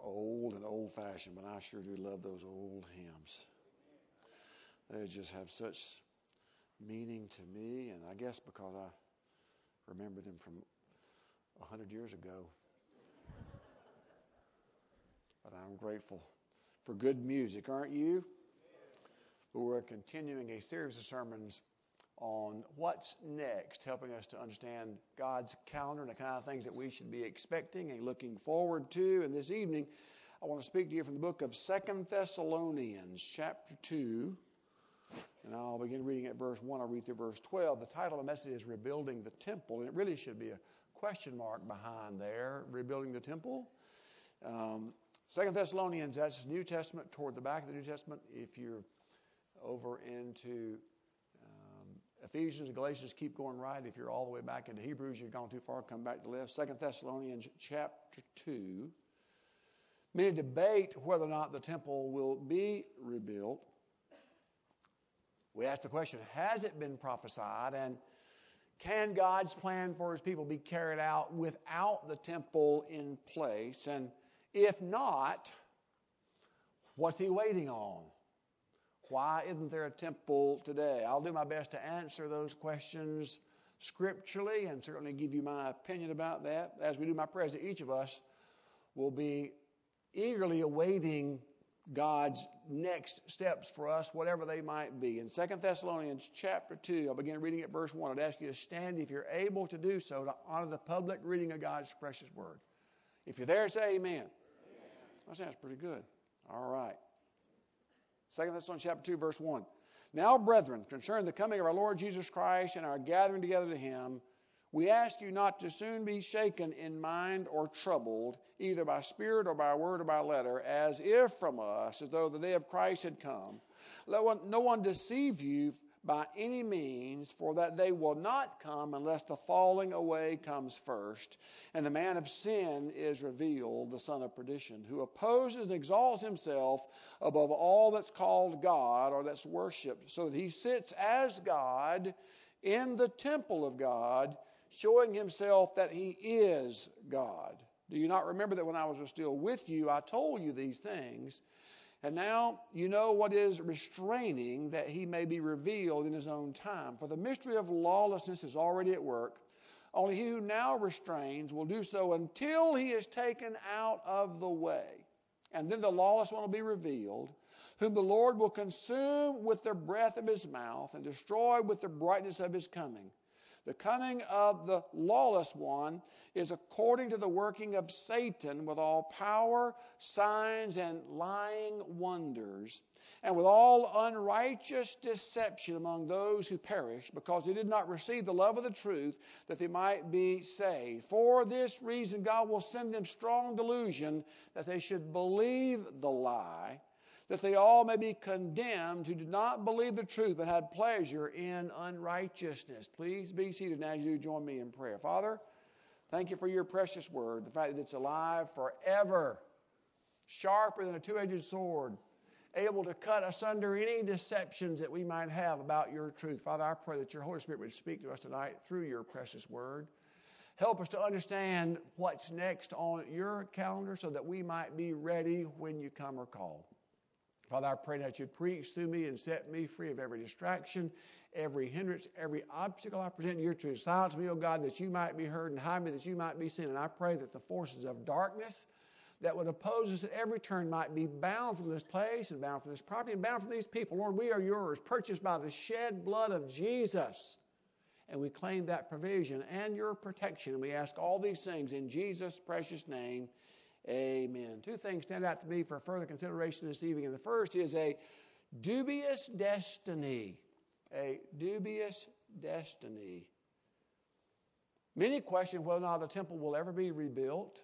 old and old-fashioned, but I sure do love those old hymns. They just have such meaning to me, and I guess because I remember them from 100 years ago. But I'm grateful for good music, aren't you? But we're continuing a series of sermons on what's next, helping us to understand God's calendar and the kind of things that we should be expecting and looking forward to. And this evening, I want to speak to you from the book of 2 Thessalonians, chapter 2. And I'll begin reading at verse 1. I'll read through verse 12. The title of the message is Rebuilding the Temple. And it really should be a question mark behind there, rebuilding the temple. 2 Thessalonians, that's New Testament, toward the back of the New Testament. If you're over into Ephesians and Galatians, keep going right. If you're all the way back into Hebrews, you've gone too far, come back to the left. 2 Thessalonians chapter 2. Many debate whether or not the temple will be rebuilt. We ask the question, has it been prophesied? And can God's plan for his people be carried out without the temple in place? And if not, what's he waiting on? Why isn't there a temple today? I'll do my best to answer those questions scripturally and certainly give you my opinion about that. As we do, my prayer is that each of us will be eagerly awaiting God's next steps for us, whatever they might be. In 2 Thessalonians chapter 2, I'll begin reading at verse 1. I'd ask you to stand if you're able to do so to honor the public reading of God's precious word. If you're there, say amen. That sounds pretty good. All right. 2 Thessalonians chapter 2, verse 1. Now, brethren, concerning the coming of our Lord Jesus Christ and our gathering together to him, we ask you not to soon be shaken in mind or troubled, either by spirit or by word or by letter, as if from us, as though the day of Christ had come. Let no one deceive you by any means, for that day will not come unless the falling away comes first, and the man of sin is revealed, the son of perdition, who opposes and exalts himself above all that's called God or that's worshipped, so that he sits as God in the temple of God, showing himself that he is God. Do you not remember that when I was still with you, I told you these things? And now you know what is restraining, that he may be revealed in his own time. For the mystery of lawlessness is already at work. Only he who now restrains will do so until he is taken out of the way. And then the lawless one will be revealed, whom the Lord will consume with the breath of his mouth and destroy with the brightness of his coming. The coming of the lawless one is according to the working of Satan with all power, signs, and lying wonders, and with all unrighteous deception among those who perish, because they did not receive the love of the truth, that they might be saved. For this reason God will send them strong delusion, that they should believe the lie, that they all may be condemned who did not believe the truth but had pleasure in unrighteousness. Please be seated as you join me in prayer. Father, thank you for your precious word, the fact that it's alive forever, sharper than a two-edged sword, able to cut asunder any deceptions that we might have about your truth. Father, I pray that your Holy Spirit would speak to us tonight through your precious word. Help us to understand what's next on your calendar so that we might be ready when you come or call. Father, I pray that you'd preach through me and set me free of every distraction, every hindrance, every obstacle I present to your truth. Silence me, O God, that you might be heard, and hide me that you might be seen. And I pray that the forces of darkness that would oppose us at every turn might be bound from this place and bound from this property and bound from these people. Lord, we are yours, purchased by the shed blood of Jesus. And we claim that provision and your protection. And we ask all these things in Jesus' precious name. Amen. Two things stand out to me for further consideration this evening. And the first is a dubious destiny. A dubious destiny. Many question whether or not the temple will ever be rebuilt.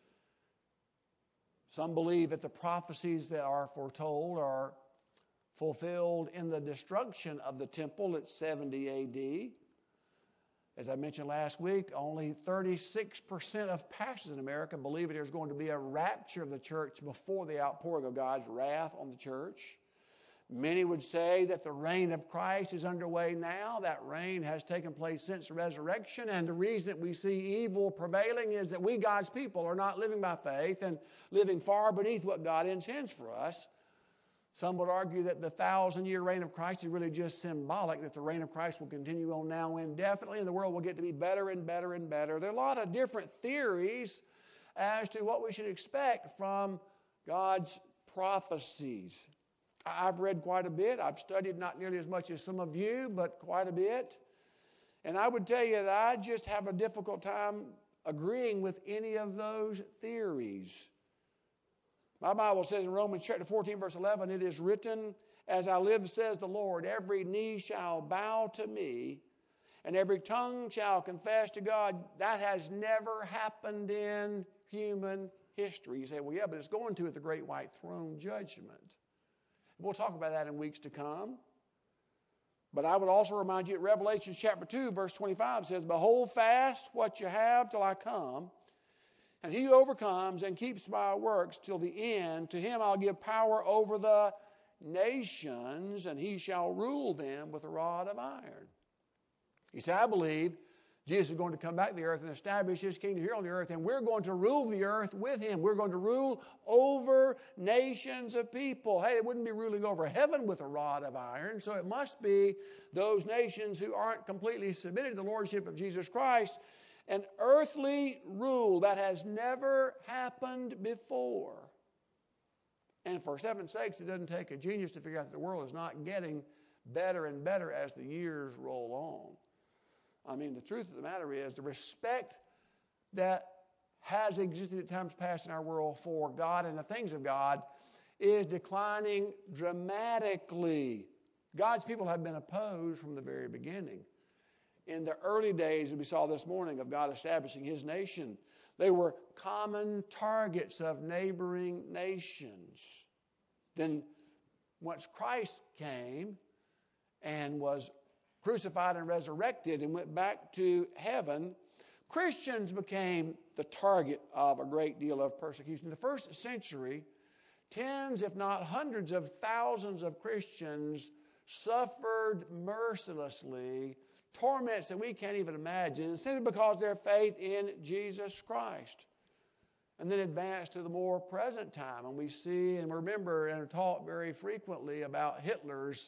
Some believe that the prophecies that are foretold are fulfilled in the destruction of the temple at 70 A.D. As I mentioned last week, only 36% of pastors in America believe there's going to be a rapture of the church before the outpouring of God's wrath on the church. Many would say that the reign of Christ is underway now. That reign has taken place since the resurrection, and the reason that we see evil prevailing is that we, God's people, are not living by faith and living far beneath what God intends for us. Some would argue that the 1,000-year reign of Christ is really just symbolic, that the reign of Christ will continue on now indefinitely, and the world will get to be better and better and better. There are a lot of different theories as to what we should expect from God's prophecies. I've read quite a bit. I've studied not nearly as much as some of you, but quite a bit. And I would tell you that I just have a difficult time agreeing with any of those theories. My Bible says in Romans chapter 14, verse 11, it is written, "As I live, says the Lord, every knee shall bow to me, and every tongue shall confess to God." That has never happened in human history. You say, well, yeah, but it's going to at the great white throne judgment. We'll talk about that in weeks to come. But I would also remind you that Revelation chapter 2, verse 25 says, "Behold fast what you have till I come. And he who overcomes and keeps my works till the end, to him I'll give power over the nations, and he shall rule them with a rod of iron." You see, I believe Jesus is going to come back to the earth and establish his kingdom here on the earth, and we're going to rule the earth with him. We're going to rule over nations of people. Hey, it wouldn't be ruling over heaven with a rod of iron, so it must be those nations who aren't completely submitted to the lordship of Jesus Christ. An earthly rule that has never happened before. And for heaven's sakes, it doesn't take a genius to figure out that the world is not getting better and better as the years roll on. I mean, the truth of the matter is the respect that has existed at times past in our world for God and the things of God is declining dramatically. God's people have been opposed from the very beginning. In the early days, as we saw this morning, of God establishing his nation, they were common targets of neighboring nations. Then once Christ came and was crucified and resurrected and went back to heaven, Christians became the target of a great deal of persecution. In the first century, tens, if not hundreds of thousands of Christians suffered mercilessly torments that we can't even imagine, simply because of their faith in Jesus Christ. And then advance to the more present time, and we see and remember and are taught very frequently about Hitler's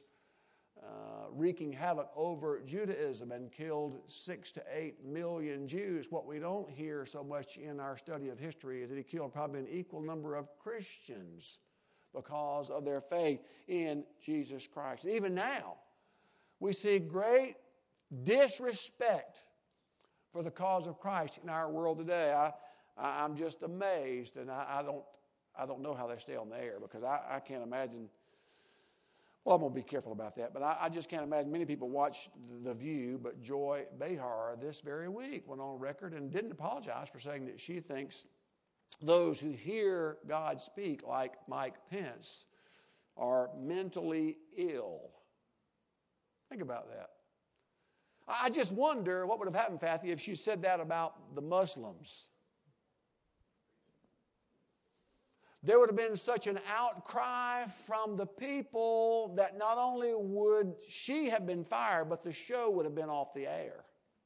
wreaking havoc over Judaism and killed 6 to 8 million Jews. What we don't hear so much in our study of history is that he killed probably an equal number of Christians because of their faith in Jesus Christ. And even now, we see great disrespect for the cause of Christ in our world today. I'm just amazed, and I don't know how they stay on the air, because I can't imagine. Well, I'm going to be careful about that, but I just can't imagine. Many people watch The View, but Joy Behar this very week went on record and didn't apologize for saying that she thinks those who hear God speak, like Mike Pence, are mentally ill. Think about that. I just wonder what would have happened, Fathy, if she said that about the Muslims. There would have been such an outcry from the people that not only would she have been fired, but the show would have been off the air.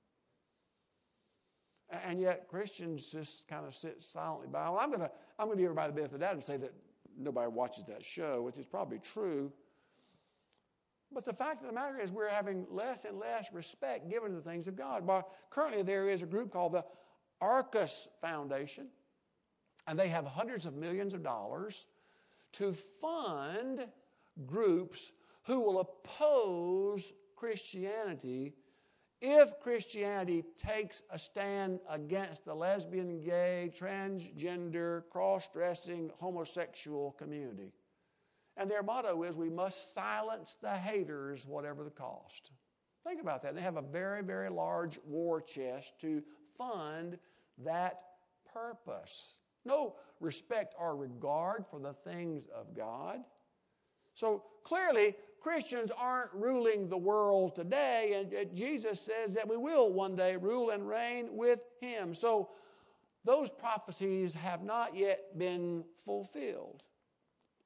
And yet Christians just kind of sit silently by. Well, I'm going to give everybody the benefit of the doubt and say that nobody watches that show, which is probably true. But the fact of the matter is we're having less and less respect given to the things of God. Well, currently there is a group called the Arcus Foundation, and they have hundreds of millions of dollars to fund groups who will oppose Christianity if Christianity takes a stand against the lesbian, gay, transgender, cross-dressing, homosexual community. And their motto is, we must silence the haters, whatever the cost. Think about that. They have a very, very large war chest to fund that purpose. No respect or regard for the things of God. So clearly, Christians aren't ruling the world today, and Jesus says that we will one day rule and reign with him. So those prophecies have not yet been fulfilled.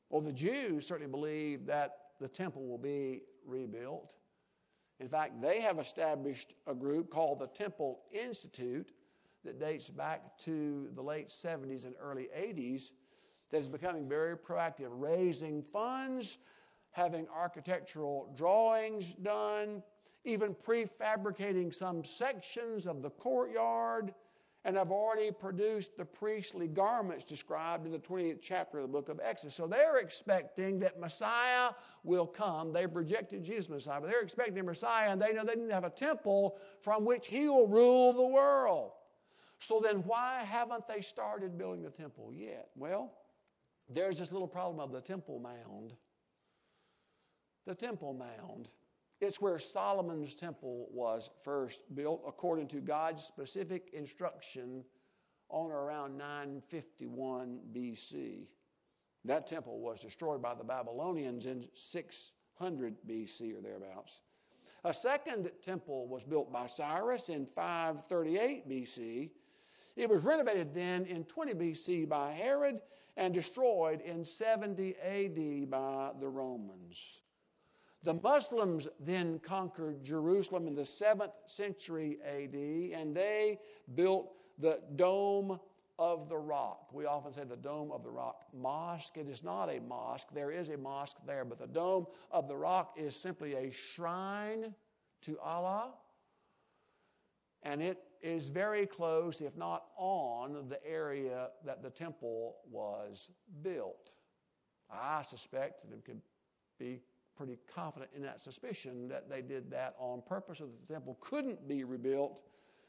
Well, the Jews certainly believe that the temple will be rebuilt. In fact, they have established a group called the Temple Institute that dates back to the late 70s and early 80s that is becoming very proactive, raising funds, having architectural drawings done, even prefabricating some sections of the courtyard, and have already produced the priestly garments described in the 20th chapter of the book of Exodus. So they're expecting that Messiah will come. They've rejected Jesus Messiah, but they're expecting Messiah, and they know they need to have a temple from which he will rule the world. So then why haven't they started building the temple yet? Well, there's this little problem of the Temple Mound. The Temple Mound. It's where Solomon's temple was first built according to God's specific instruction on or around 951 BC. That temple was destroyed by the Babylonians in 600 BC or thereabouts. A second temple was built by Cyrus in 538 BC. It was renovated then in 20 BC by Herod and destroyed in 70 AD by the Romans. The Muslims then conquered Jerusalem in the 7th century AD, and they built the Dome of the Rock. We often say the Dome of the Rock Mosque. It is not a mosque. There is a mosque there, but the Dome of the Rock is simply a shrine to Allah, and it is very close, if not on, the area that the temple was built. I suspect, and could be pretty confident in that suspicion, that they did that on purpose, so that the temple couldn't be rebuilt.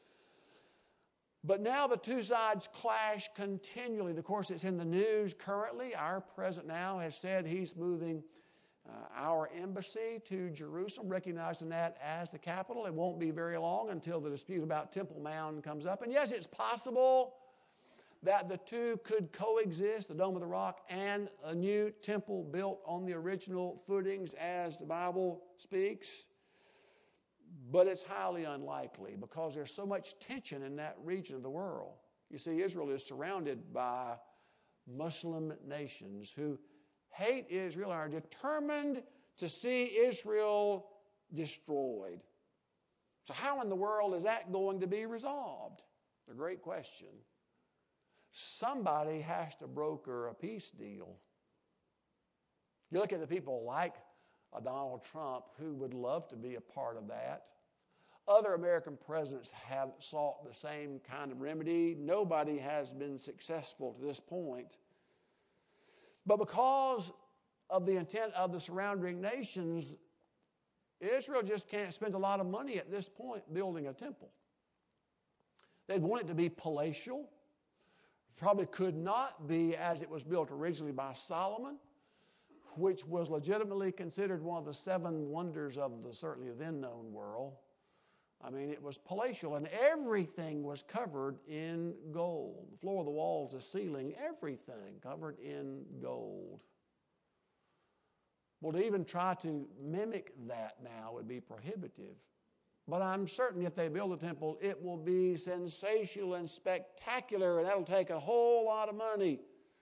But now the two sides clash continually. And of course, it's in the news currently. Our president now has said he's moving our embassy to Jerusalem, recognizing that as the capital. It won't be very long until the dispute about Temple Mount comes up. And yes, it's possible that the two could coexist, the Dome of the Rock and a new temple built on the original footings as the Bible speaks. But it's highly unlikely because there's so much tension in that region of the world. You see, Israel is surrounded by Muslim nations who hate Israel and are determined to see Israel destroyed. So how in the world is that going to be resolved? It's a great question. Somebody has to broker a peace deal. You look at the people like Donald Trump who would love to be a part of that. Other American presidents have sought the same kind of remedy. Nobody has been successful to this point. But because of the intent of the surrounding nations, Israel just can't spend a lot of money at this point building a temple. They'd want it to be palatial. Probably could not be as it was built originally by Solomon, which was legitimately considered one of the 7 wonders of the certainly then known world. I mean, it was palatial, and everything was covered in gold. The floor, the walls, the ceiling, everything covered in gold. Well, to even try to mimic that now would be prohibitive. But I'm certain if they build a temple, it will be sensational and spectacular, and that'll take a whole lot of money.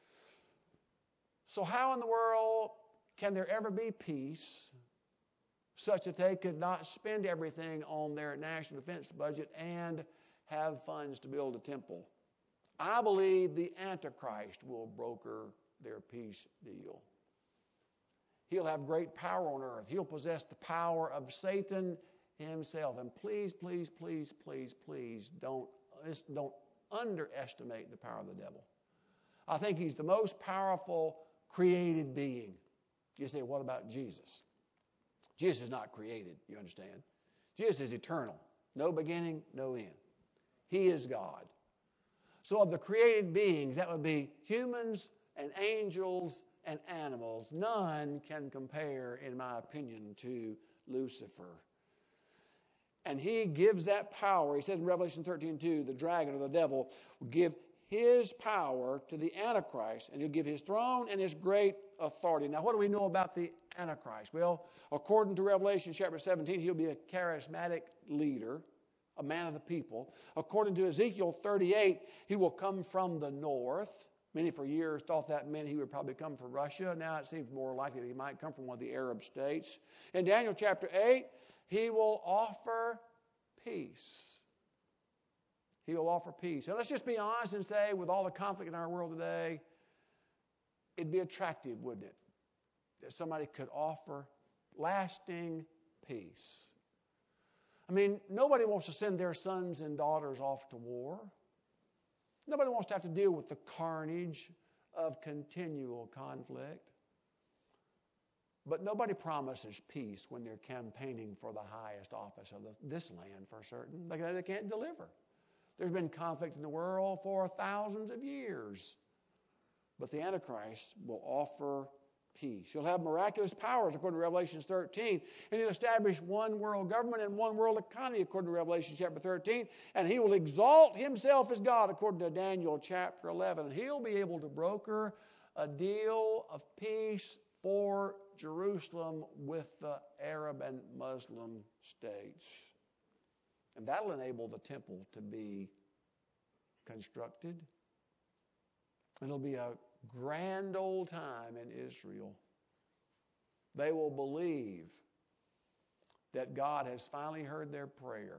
So how in the world can there ever be peace such that they could not spend everything on their national defense budget and have funds to build a temple? I believe the Antichrist will broker their peace deal. He'll have great power on earth. He'll possess the power of Satan himself. And please, please, please, please, please don't underestimate the power of the devil. I think he's the most powerful created being. You say, what about Jesus? Jesus is not created, you understand? Jesus is eternal. No beginning, no end. He is God. So of the created beings, that would be humans and angels and animals. None can compare, in my opinion, to Lucifer. And he gives that power. He says in Revelation 13:2, the dragon or the devil will give his power to the Antichrist, and he'll give his throne and his great authority. Now, what do we know about the Antichrist? Well, according to Revelation chapter 17, he'll be a charismatic leader, a man of the people. According to Ezekiel 38, he will come from the north. Many for years thought that meant he would probably come from Russia. Now it seems more likely that he might come from one of the Arab states. In Daniel chapter 8, he will offer peace. He will offer peace. And let's just be honest and say, with all the conflict in our world today, it'd be attractive, wouldn't it, that somebody could offer lasting peace. I mean, nobody wants to send their sons and daughters off to war. Nobody wants to have to deal with the carnage of continual conflict. But nobody promises peace when they're campaigning for the highest office of this land for certain. They can't deliver. There's been conflict in the world for thousands of years. But the Antichrist will offer peace. He'll have miraculous powers, according to Revelation 13. And he'll establish one world government and one world economy, according to Revelation chapter 13. And he will exalt himself as God, according to Daniel chapter 11. And he'll be able to broker a deal of peace for Jerusalem with the Arab and Muslim states. And that'll enable the temple to be constructed. And it'll be a grand old time in Israel. They will believe that God has finally heard their prayer,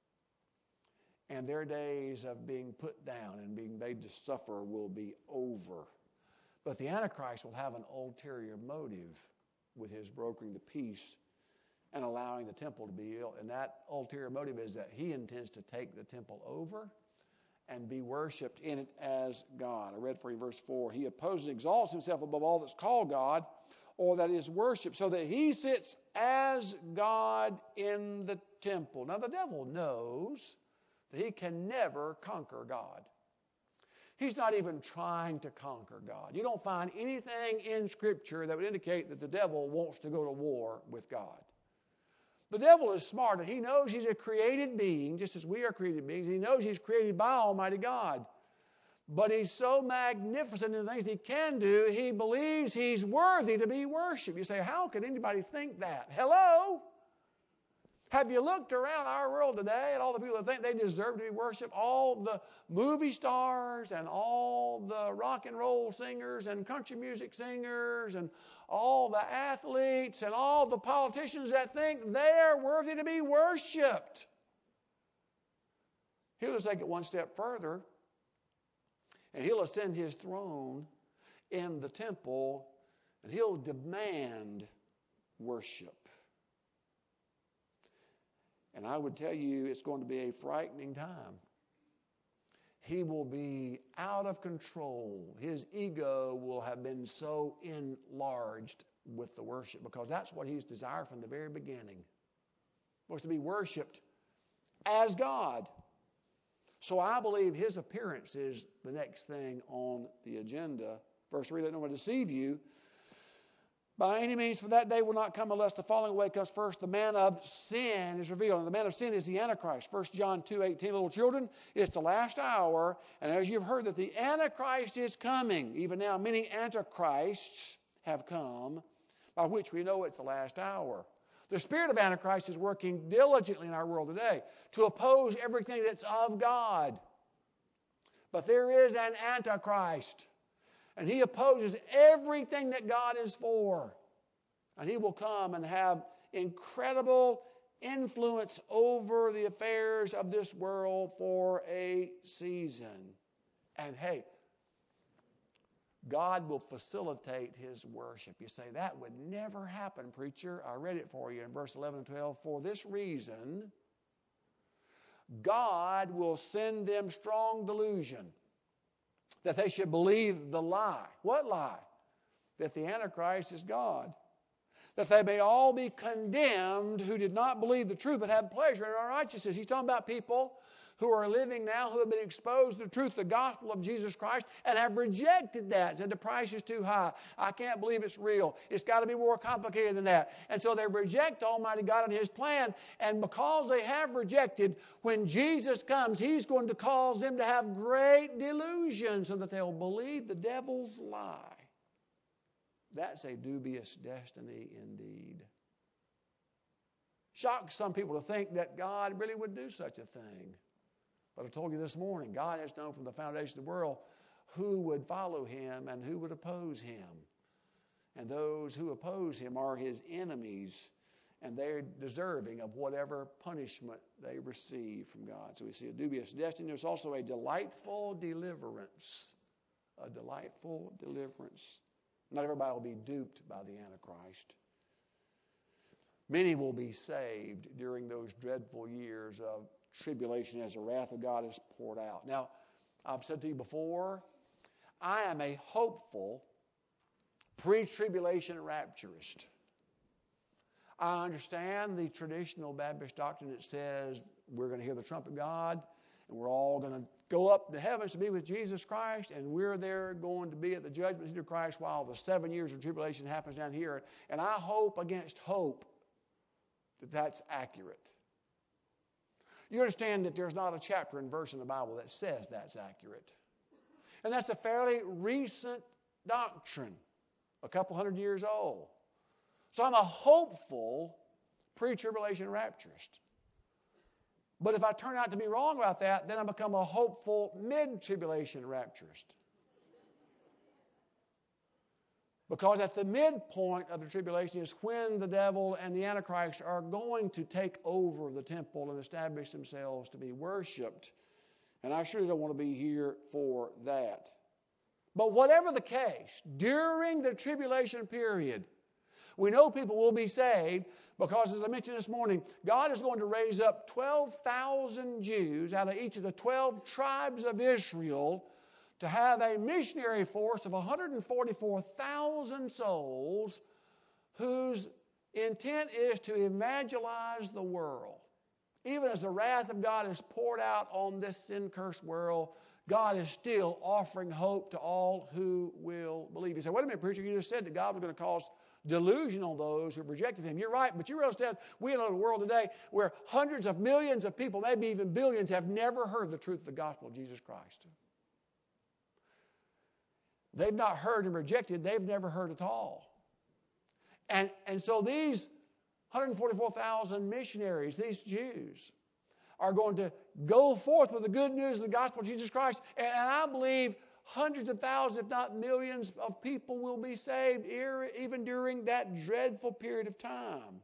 and their days of being put down and being made to suffer will be over. But the Antichrist will have an ulterior motive with his brokering the peace and allowing the temple to be built. And that ulterior motive is that he intends to take the temple over and be worshipped in it as God. I read for you verse 4. He opposes, exalts himself above all that's called God or that is worshipped, so that he sits as God in the temple. Now the devil knows that he can never conquer God. He's not even trying to conquer God. You don't find anything in Scripture that would indicate that the devil wants to go to war with God. The devil is smart, and he knows he's a created being, just as we are created beings. He knows he's created by Almighty God. But he's so magnificent in the things he can do, he believes he's worthy to be worshipped. You say, how could anybody think that? Hello? Have you looked around our world today at all the people that think they deserve to be worshipped? All the movie stars and all the rock and roll singers and country music singers and all the athletes and all the politicians that think they're worthy to be worshipped. He'll just take it one step further, and he'll ascend his throne in the temple, and he'll demand worship. And I would tell you it's going to be a frightening time. He will be out of control. His ego will have been so enlarged with the worship, because that's what he's desired from the very beginning. Was to be worshipped as God. So I believe his appearance is the next thing on the agenda. Verse 3, let no one deceive you by any means, for that day will not come unless the falling away comes first. The man of sin is revealed, and the man of sin is the Antichrist. 1 John 2:18, little children, it's the last hour, and as you've heard that the Antichrist is coming, even now many Antichrists have come, by which we know it's the last hour. The spirit of Antichrist is working diligently in our world today to oppose everything that's of God. But there is an Antichrist, and he opposes everything that God is for. And he will come and have incredible influence over the affairs of this world for a season. And hey, God will facilitate his worship. You say, that would never happen, preacher. I read it for you in verse 11 and 12. For this reason, God will send them strong delusion, that they should believe the lie. What lie? That the Antichrist is God. That they may all be condemned who did not believe the truth but had pleasure in unrighteousness. He's talking about people who are living now, who have been exposed to the truth, the gospel of Jesus Christ, and have rejected that. Said the price is too high. I can't believe it's real. It's got to be more complicated than that. And so they reject Almighty God and his plan. And because they have rejected, when Jesus comes, he's going to cause them to have great delusion so that they'll believe the devil's lie. That's a dubious destiny indeed. Shocks some people to think that God really would do such a thing. But I told you this morning, God has known from the foundation of the world who would follow him and who would oppose him. And those who oppose him are his enemies, and they're deserving of whatever punishment they receive from God. So we see a dubious destiny. There's also a delightful deliverance. A delightful deliverance. Not everybody will be duped by the Antichrist. Many will be saved during those dreadful years of tribulation as the wrath of God is poured out. Now, I've said to you before, I am a hopeful pre-tribulation rapturist. I understand the traditional Baptist doctrine that says we're going to hear the trumpet of God and we're all going to go up to heavens to be with Jesus Christ, and we're there going to be at the judgment seat of Christ while the 7 years of tribulation happens down here. And I hope against hope that that's accurate. You understand that there's not a chapter and verse in the Bible that says that's accurate. And that's a fairly recent doctrine, a couple hundred years old. So I'm a hopeful pre-tribulation rapturist. But if I turn out to be wrong about that, then I become a hopeful mid-tribulation rapturist. Because at the midpoint of the tribulation is when the devil and the Antichrist are going to take over the temple and establish themselves to be worshipped. And I surely don't want to be here for that. But whatever the case, during the tribulation period, we know people will be saved because, as I mentioned this morning, God is going to raise up 12,000 Jews out of each of the 12 tribes of Israel to have a missionary force of 144,000 souls whose intent is to evangelize the world. Even as the wrath of God is poured out on this sin-cursed world, God is still offering hope to all who will believe. You say, wait a minute, preacher, you just said that God was going to cause delusion on those who rejected him. You're right, but you understand we live in a world today where hundreds of millions of people, maybe even billions, have never heard the truth of the gospel of Jesus Christ. They've not heard and rejected. They've never heard at all. And so these 144,000 missionaries, these Jews, are going to go forth with the good news of the gospel of Jesus Christ. And I believe hundreds of thousands, if not millions, of people will be saved even during that dreadful period of time.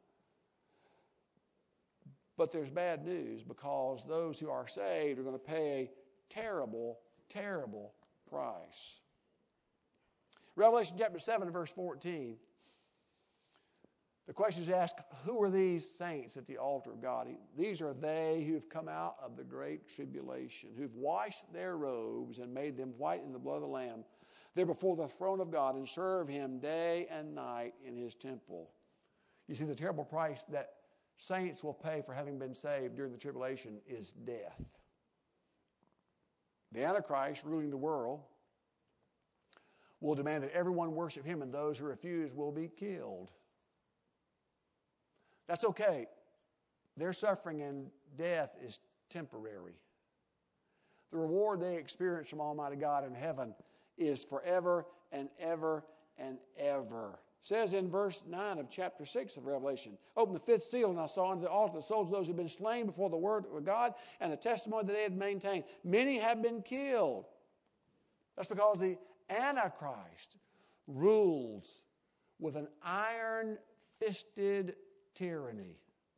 But there's bad news, because those who are saved are going to pay a terrible, terrible price. Revelation chapter 7, verse 14. The question is asked, who are these saints at the altar of God? These are they who have come out of the great tribulation, who've washed their robes and made them white in the blood of the Lamb. They're before the throne of God and serve him day and night in his temple. You see, the terrible price that saints will pay for having been saved during the tribulation is death. The Antichrist, ruling the world, will demand that everyone worship him, and those who refuse will be killed. That's okay. Their suffering and death is temporary. The reward they experience from Almighty God in heaven is forever and ever and ever. It says in verse 9 of chapter 6 of Revelation, open the fifth seal, and I saw unto the altar the souls of those who have been slain before the word of God and the testimony that they had maintained. Many have been killed. That's because the Antichrist rules with an iron-fisted tyranny.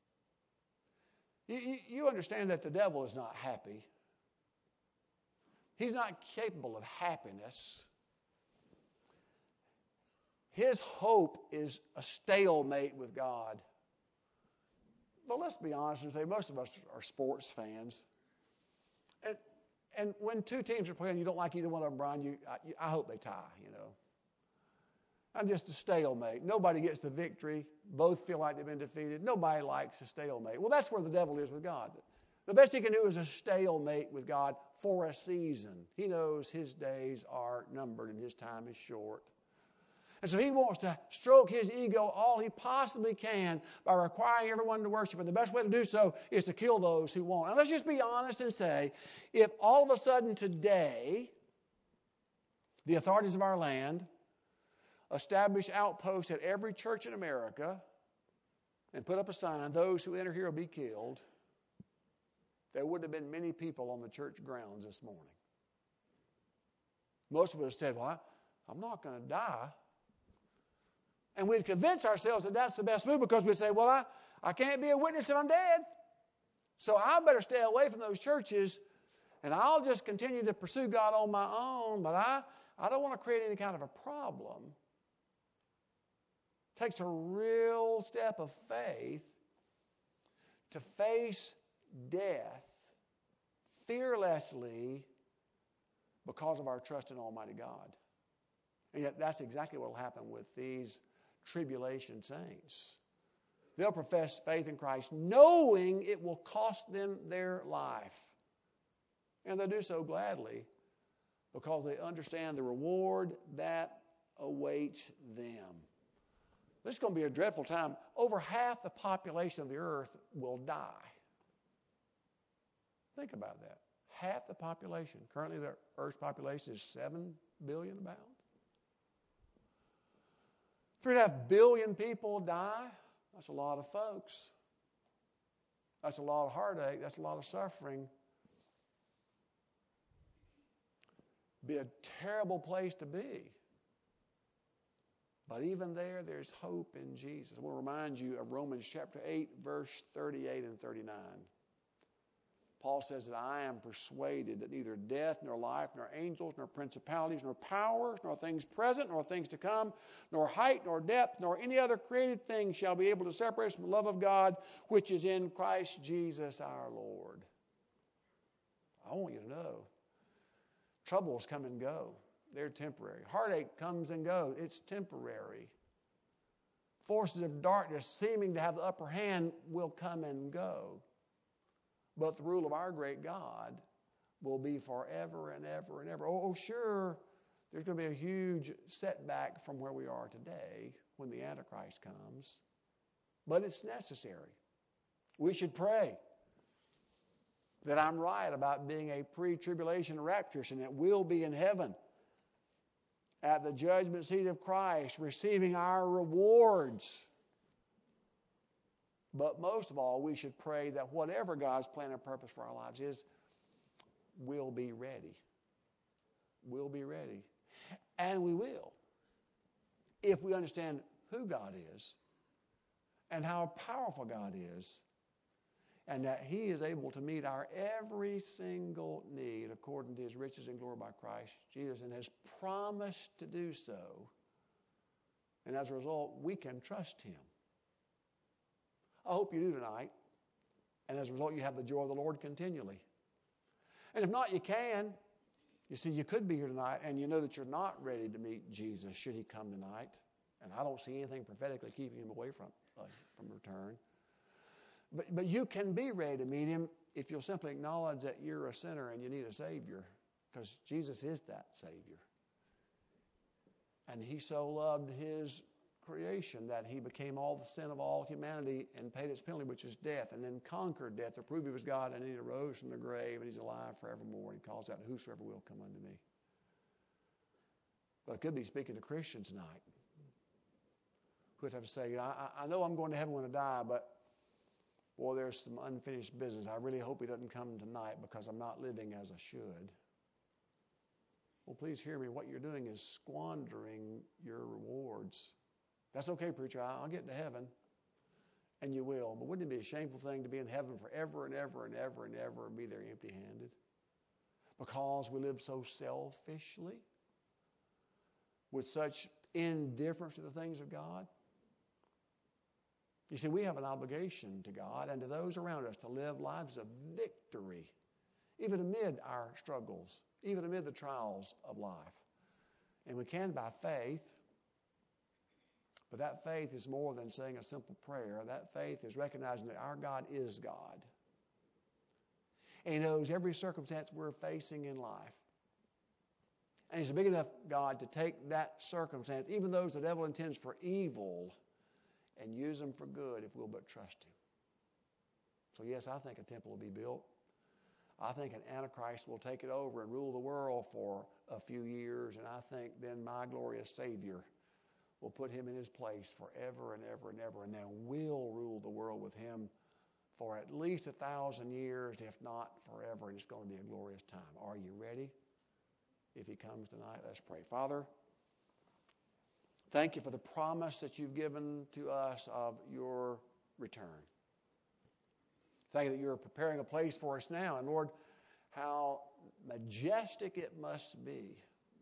You understand that the devil is not happy. He's not capable of happiness. His hope is a stalemate with God. But let's be honest and say most of us are sports fans. And when two teams are playing, you don't like either one of them, Brian, I hope they tie, you know. I'm just a stalemate. Nobody gets the victory. Both feel like they've been defeated. Nobody likes a stalemate. Well, that's where the devil is with God. The best he can do is a stalemate with God for a season. He knows his days are numbered and his time is short. And so he wants to stroke his ego all he possibly can by requiring everyone to worship. And the best way to do so is to kill those who won't. And let's just be honest and say, if all of a sudden today, the authorities of our land establish outposts at every church in America and put up a sign, those who enter here will be killed, there would have been many people on the church grounds this morning. Most of us said, well, I'm not going to die. And we'd convince ourselves that that's the best move because we'd say, well, I can't be a witness if I'm dead. So I better stay away from those churches and I'll just continue to pursue God on my own, but I don't want to create any kind of a problem. It takes a real step of faith to face death fearlessly because of our trust in Almighty God. And yet that's exactly what will happen with these tribulation saints. They'll profess faith in Christ knowing it will cost them their life. And they'll do so gladly because they understand the reward that awaits them. This is going to be a dreadful time. Over half the population of the earth will die. Think about that. Half the population. Currently the earth's population is 7 billion about. 3.5 billion people die. That's a lot of folks. That's a lot of heartache. That's a lot of suffering. Be a terrible place to be. But even there's hope in Jesus. I want to remind you of Romans chapter 8, verse 38 and 39. Paul says that I am persuaded that neither death, nor life, nor angels, nor principalities, nor powers, nor things present, nor things to come, nor height, nor depth, nor any other created thing shall be able to separate us from the love of God, which is in Christ Jesus our Lord. I want you to know, troubles come and go. They're temporary. Heartache comes and goes. It's temporary. Forces of darkness seeming to have the upper hand will come and go. But the rule of our great God will be forever and ever and ever. Oh, sure, there's going to be a huge setback from where we are today when the Antichrist comes. But it's necessary. We should pray that I'm right about being a pre-tribulation rapturist and that we'll be in heaven at the judgment seat of Christ, receiving our rewards. But most of all, we should pray that whatever God's plan and purpose for our lives is, we'll be ready. We'll be ready. And we will, if we understand who God is and how powerful God is, and that He is able to meet our every single need according to His riches and glory by Christ Jesus, and has promised to do so. And as a result, we can trust Him. I hope you do tonight. And as a result, you have the joy of the Lord continually. And if not, you can. You see, you could be here tonight and you know that you're not ready to meet Jesus should He come tonight. And I don't see anything prophetically keeping Him away from return. But you can be ready to meet Him if you'll simply acknowledge that you're a sinner and you need a Savior, because Jesus is that Savior. And He so loved His creation that He became all the sin of all humanity and paid its penalty, which is death, and then conquered death to prove He was God, and He arose from the grave, and He's alive forevermore, and He calls out, whosoever will come unto me. But I could be speaking to Christians tonight who would have to say, I know I'm going to heaven when I die, but boy, there's some unfinished business. I really hope He doesn't come tonight because I'm not living as I should. Well, please hear me. What you're doing is squandering your rewards. That's okay, preacher. I'll get to heaven. And you will. But wouldn't it be a shameful thing to be in heaven forever and ever and ever and ever and be there empty-handed? Because we live so selfishly, with such indifference to the things of God. You see, we have an obligation to God and to those around us to live lives of victory, even amid our struggles, even amid the trials of life. And we can by faith, but that faith is more than saying a simple prayer. That faith is recognizing that our God is God. And He knows every circumstance we're facing in life. And He's a big enough God to take that circumstance, even those the devil intends for evil, and use them for good if we'll but trust Him. So yes, I think a temple will be built. I think an Antichrist will take it over and rule the world for a few years, and I think then my glorious Savior will put Him in His place forever and ever and ever, and then we'll rule the world with Him for at least 1,000 years, if not forever, and it's going to be a glorious time. Are you ready? if he comes tonight. Let's pray. Father, thank you for the promise that you've given to us of your return. Thank you that you're preparing a place for us now. And Lord, how majestic it must be.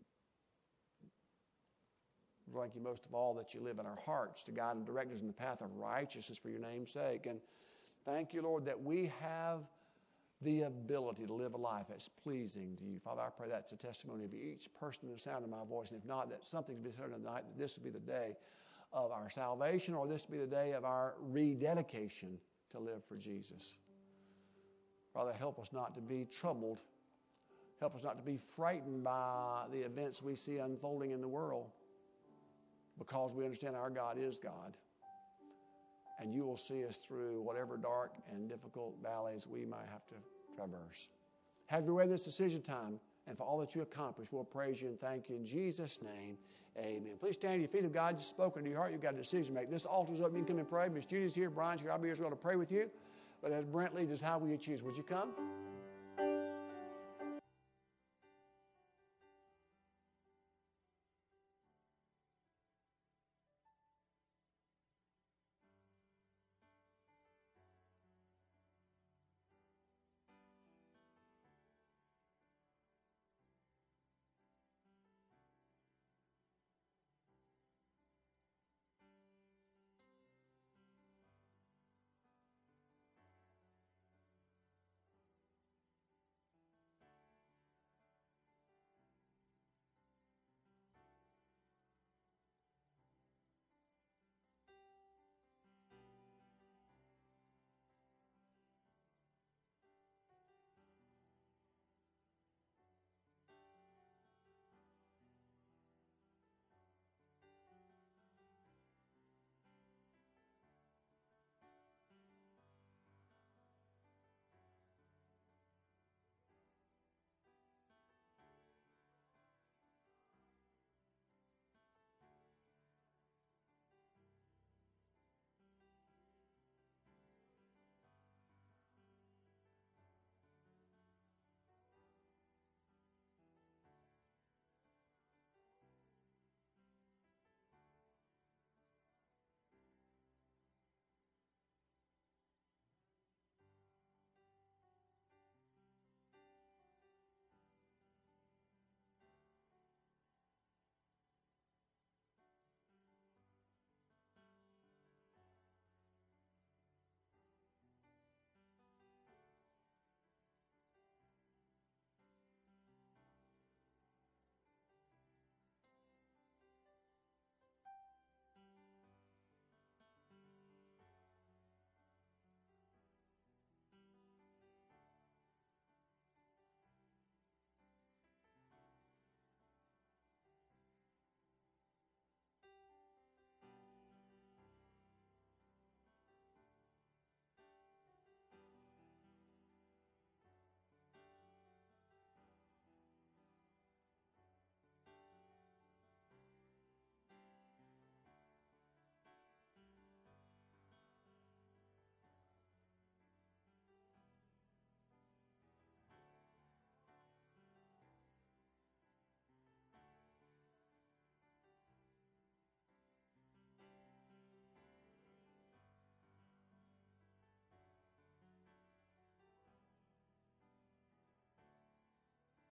Thank you most of all that you live in our hearts to guide and direct us in the path of righteousness for your name's sake. And thank you, Lord, that we have the ability to live a life that's pleasing to you. Father, I pray that's a testimony of each person in the sound of my voice. And if not, that something's been said tonight, that this will be the day of our salvation, or this will be the day of our rededication to live for Jesus. Father, help us not to be troubled. Help us not to be frightened by the events we see unfolding in the world, because we understand our God is God. And you will see us through whatever dark and difficult valleys we might have to traverse. Have your way in this decision time, and for all that you accomplish, we'll praise you and thank you in Jesus' name. Amen. Please stand to your feet. If God has spoken to your heart, you've got a decision to make. This altar's open. You can come and pray. Miss Judy's here. Brian's here. I'll be here as well to pray with you. But as Brent leads us, how will you choose? Would you come?